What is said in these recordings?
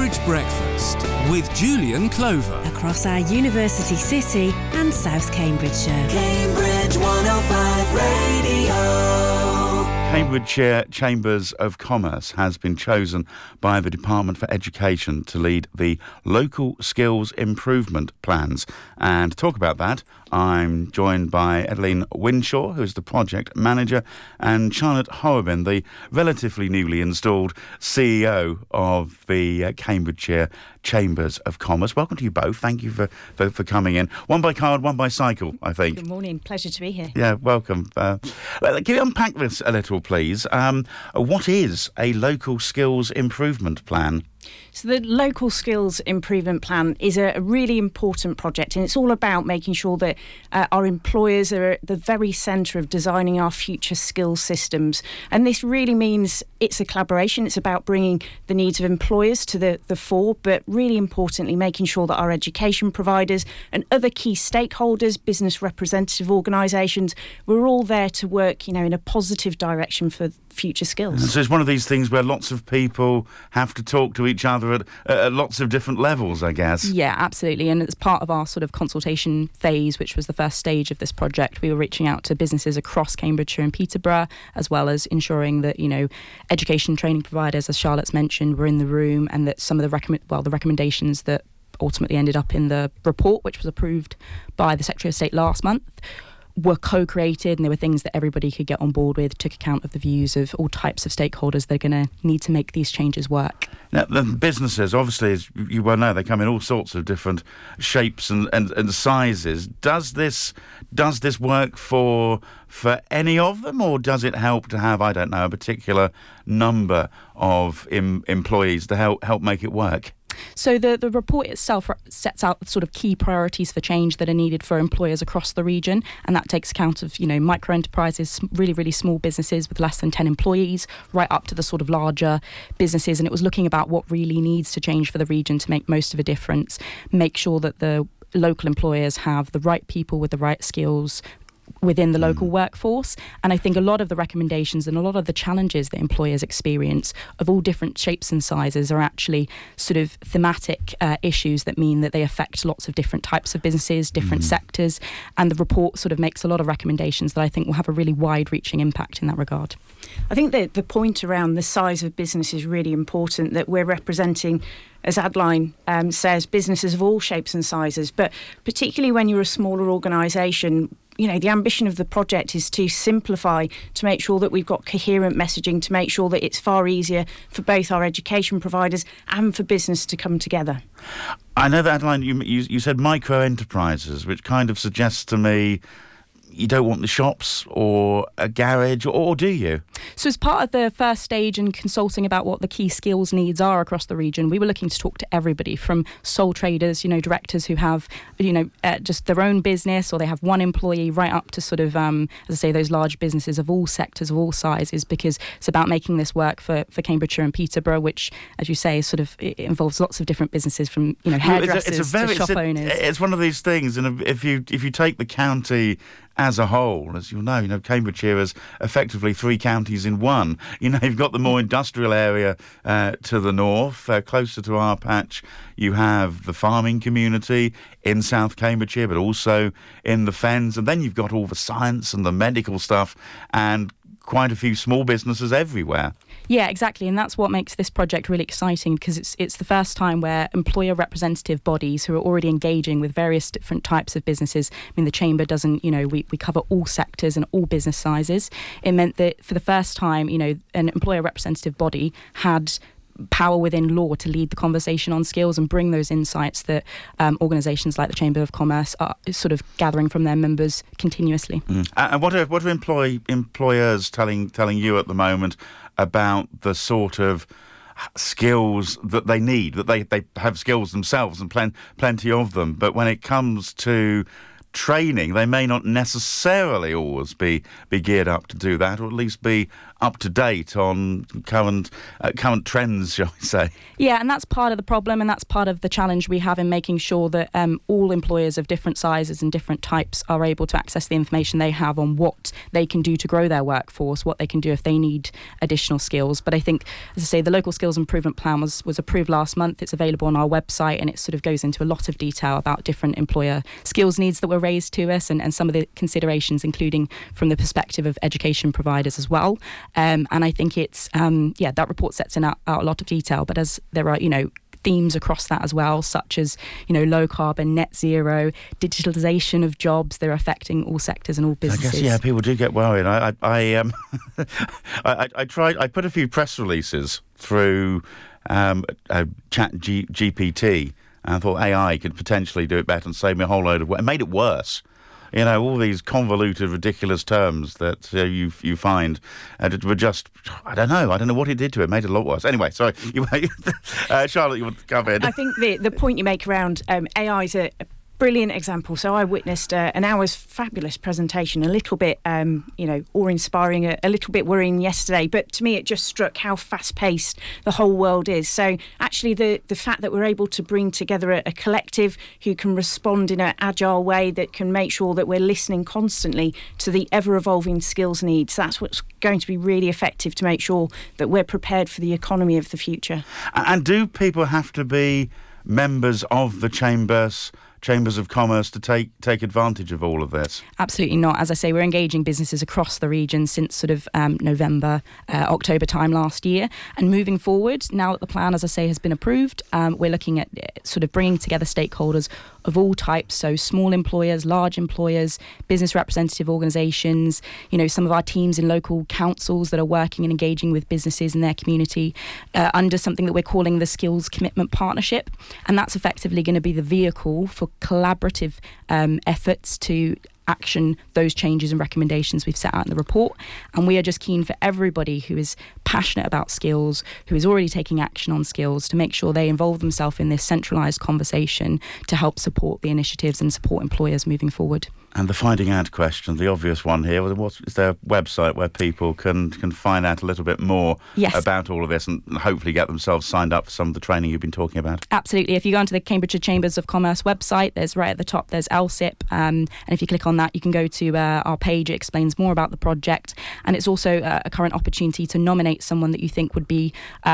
Cambridge Breakfast with Julian Clover. Across our university city and South Cambridgeshire. Cambridge 105 Radio. Cambridgeshire Chambers of Commerce has been chosen by the Department for Education to lead the local skills improvement plans. And to talk about that, I'm joined by Adeline Winshaw, who's the project manager, and Charlotte Horrobin, the relatively newly installed CEO of the Cambridgeshire Chambers of Commerce. Welcome to you both. Thank you for coming in. One by card, one by cycle, I think. Good morning. Pleasure to be here. Yeah, welcome. Can you unpack this a little, please? What is a local skills improvement plan? So the Local Skills Improvement Plan is a really important project, and it's all about making sure that our employers are at the very centre of designing our future skills systems. And this really means it's a collaboration. It's about bringing the needs of employers to the fore, but really importantly, making sure that our education providers and other key stakeholders, business representative organisations, we're all there to work, in a positive direction for future skills. So it's one of these things where lots of people have to talk to each other at lots of different levels, I guess. Yeah, absolutely. And as part of our sort of consultation phase, which was the first stage of this project, we were reaching out to businesses across Cambridgeshire and Peterborough, as well as ensuring that, education training providers, as Charlotte's mentioned, were in the room, and that some of the recommendations that ultimately ended up in the report, which was approved by the Secretary of State last month, were co-created, and there were things that everybody could get on board with, took account of the views of all types of stakeholders that are going to need to make these changes work. Now, the businesses, obviously, as you well know, they come in all sorts of different shapes and sizes. Does this work for any of them, or does it help to have, I don't know, a particular number of employees to help make it work? So the report itself sets out sort of key priorities for change that are needed for employers across the region, and that takes account of, micro enterprises, really, really small businesses with less than 10 employees, right up to the sort of larger businesses. And it was looking about what really needs to change for the region to make most of a difference, make sure that the local employers have the right people with the right skills within the local workforce. And I think a lot of the recommendations and a lot of the challenges that employers experience of all different shapes and sizes are actually sort of thematic issues that mean that they affect lots of different types of businesses, different sectors. And the report sort of makes a lot of recommendations that I think will have a really wide-reaching impact in that regard. I think that the point around the size of business is really important, that we're representing, as Adeline says, businesses of all shapes and sizes. But particularly when you're a smaller organisation, the ambition of the project is to simplify, to make sure that we've got coherent messaging, to make sure that it's far easier for both our education providers and for business to come together. I know that, Adeline, you said micro enterprises, which kind of suggests to me you don't want the shops or a garage, or do you? So as part of the first stage in consulting about what the key skills needs are across the region, we were looking to talk to everybody from sole traders, directors who have, just their own business, or they have one employee, right up to sort of, as I say, those large businesses of all sectors, of all sizes, because it's about making this work for Cambridgeshire and Peterborough, which, as you say, it involves lots of different businesses, from, hairdressers to shop owners. It's one of these things, and if you take the county as a whole, as you'll know, Cambridgeshire is effectively 3 counties in one. You've got the more industrial area to the north, closer to our patch. You have the farming community in South Cambridgeshire, but also in the Fens. And then you've got all the science and the medical stuff, and quite a few small businesses everywhere. Yeah, exactly. And that's what makes this project really exciting, because it's the first time where employer representative bodies who are already engaging with various different types of businesses. I mean, the Chamber doesn't, we cover all sectors and all business sizes. It meant that for the first time, an employer representative body had power within law to lead the conversation on skills and bring those insights that organisations like the Chamber of Commerce are sort of gathering from their members continuously. And what are employers telling you at the moment about the sort of skills that they need? That they have skills themselves, and plenty of them, but when it comes to training, they may not necessarily always be geared up to do that, or at least be up to date on current trends, shall we say. Yeah, and that's part of the problem, and that's part of the challenge we have in making sure that all employers of different sizes and different types are able to access the information they have on what they can do to grow their workforce, what they can do if they need additional skills. But I think, as I say, the Local Skills Improvement Plan was approved last month. It's available on our website, and it sort of goes into a lot of detail about different employer skills needs that were raised to us, and some of the considerations, including from the perspective of education providers as well. And I think it's, that report sets out a lot of detail, but as there are, themes across that as well, such as, low carbon, net zero, digitalisation of jobs, they're affecting all sectors and all businesses. I guess, people do get worried. I put a few press releases through GPT, and I thought AI could potentially do it better and save me a whole load of work. It made it worse. All these convoluted, ridiculous terms that you find were just, I don't know what it did to it. It made it a lot worse. Anyway, sorry. Charlotte, you want to come in? I think the point you make around AI is a brilliant example. So I witnessed an hour's fabulous presentation, a little bit, awe-inspiring, a little bit worrying yesterday. But to me, it just struck how fast-paced the whole world is. So actually, the fact that we're able to bring together a collective who can respond in an agile way, that can make sure that we're listening constantly to the ever-evolving skills needs, that's what's going to be really effective to make sure that we're prepared for the economy of the future. And do people have to be members of the Chambers of Commerce to take advantage of all of this? Absolutely not. As I say, we're engaging businesses across the region since sort of November, October time last year. And moving forward, now that the plan, as I say, has been approved, we're looking at sort of bringing together stakeholders of all types, so small employers, large employers, business representative organisations, some of our teams in local councils that are working and engaging with businesses in their community under something that we're calling the Skills Commitment Partnership. And that's effectively going to be the vehicle for collaborative efforts to action those changes and recommendations we've set out in the report. And we are just keen for everybody who is passionate about skills, who is already taking action on skills, to make sure they involve themselves in this centralised conversation to help support the initiatives and support employers moving forward. And the finding out question, the obvious one here, is there a website where people can find out a little bit more about all of this and hopefully get themselves signed up for some of the training you've been talking about? Absolutely. If you go onto the Cambridgeshire Chambers of Commerce website, there's right at the top, there's LSIP. And if you click on that, you can go to our page. It explains more about the project. And it's also a current opportunity to nominate someone that you think would be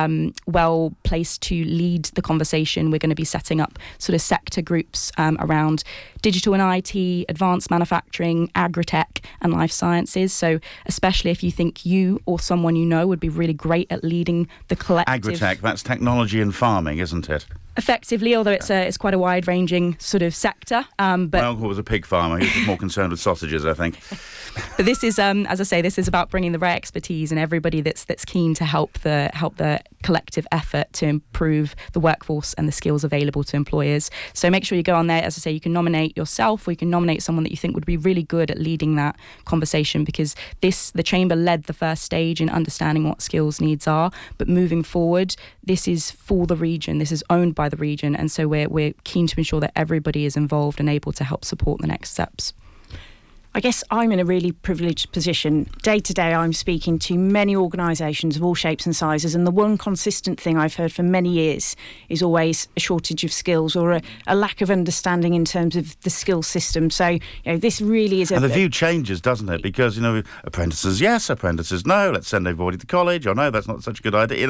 well placed to lead the conversation. We're going to be setting up sort of sector groups around digital and IT, advanced manufacturing, agri-tech and life sciences. So especially if you think you or someone you know would be really great at leading the collective. Agri-tech, that's technology and farming, isn't it? Effectively, although it's quite a wide-ranging sort of sector. But my uncle was a pig farmer. He was more concerned with sausages, I think. But this is, as I say, this is about bringing the right expertise and everybody that's keen to help the collective effort to improve the workforce and the skills available to employers. So make sure you go on there. As I say, you can nominate yourself, or you can nominate someone that you think would be really good at leading that conversation, because the Chamber led the first stage in understanding what skills needs are. But moving forward, this is for the region. This is owned by the region, and so we're keen to ensure that everybody is involved and able to help support the next steps. I guess I'm in a really privileged position. Day to day, I'm speaking to many organisations of all shapes and sizes, and the one consistent thing I've heard for many years is always a shortage of skills, or a lack of understanding in terms of the skill system. So, this really is and the view changes, doesn't it? Because, apprentices, yes, apprentices, no, let's send everybody to college, or no, that's not such a good idea.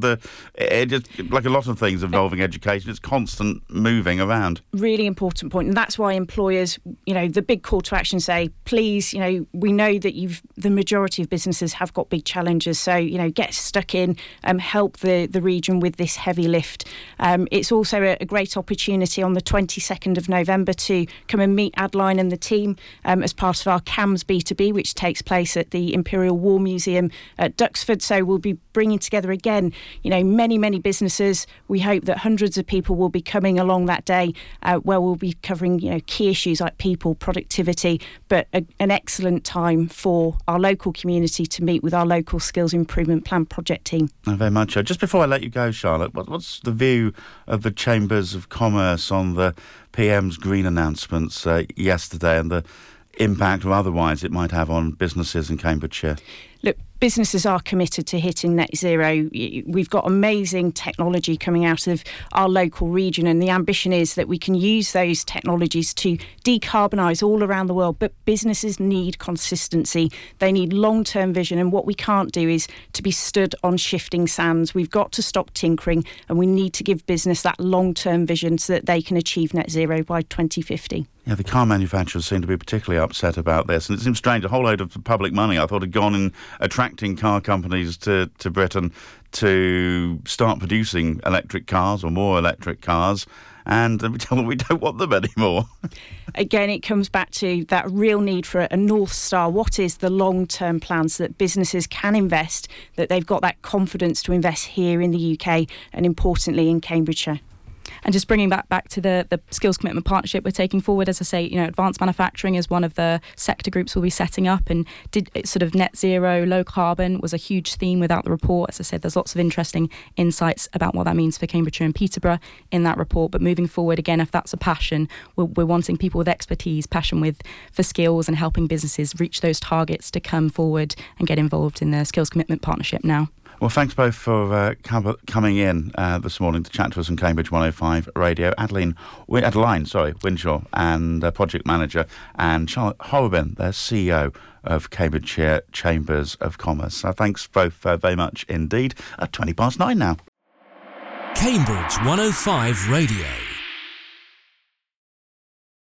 It just, like a lot of things involving education, it's constant moving around. Really important point, and that's why employers, the big call to action say, please, we know that the majority of businesses have got big challenges, so, get stuck in, help the region with this heavy lift. It's also a great opportunity on the 22nd of November to come and meet Adeline and the team as part of our CAMS B2B, which takes place at the Imperial War Museum at Duxford. So we'll be bringing together again, many, many businesses. We hope that hundreds of people will be coming along that day, where we'll be covering, key issues like people, productivity, but but an excellent time for our local community to meet with our local Skills Improvement Plan project team. Very much so. Just before I let you go, Charlotte, what's the view of the Chambers of Commerce on the PM's green announcements yesterday and the impact or otherwise it might have on businesses in Cambridgeshire? Look, businesses are committed to hitting net zero. We've got amazing technology coming out of our local region, and the ambition is that we can use those technologies to decarbonise all around the world. But businesses need consistency. They need long-term vision, and what we can't do is to be stood on shifting sands. We've got to stop tinkering, and we need to give business that long-term vision so that they can achieve net zero by 2050. Yeah, the car manufacturers seem to be particularly upset about this, and it seems strange. A whole load of public money, I thought, had gone in attracting car companies to Britain to start producing electric cars or more electric cars, and we tell them we don't want them anymore. Again, it comes back to that real need for a North Star. What is the long-term plan so that businesses can invest, that they've got that confidence to invest here in the UK and, importantly, in Cambridgeshire? And just bringing back to the Skills Commitment Partnership we're taking forward, as I say, advanced manufacturing is one of the sector groups we'll be setting up, and sort of net zero, low carbon was a huge theme without the report. As I said, there's lots of interesting insights about what that means for Cambridgeshire and Peterborough in that report. But moving forward, again, if that's a passion, we're wanting people with expertise, passion for skills and helping businesses reach those targets to come forward and get involved in the Skills Commitment Partnership now. Well, thanks both for coming in this morning to chat to us on Cambridge 105 Radio. Adeline Winshaw, and Project Manager, and Charlotte Horrobin, their CEO of Cambridgeshire Chambers of Commerce. So thanks both very much indeed. At 9:20 now. Cambridge 105 Radio.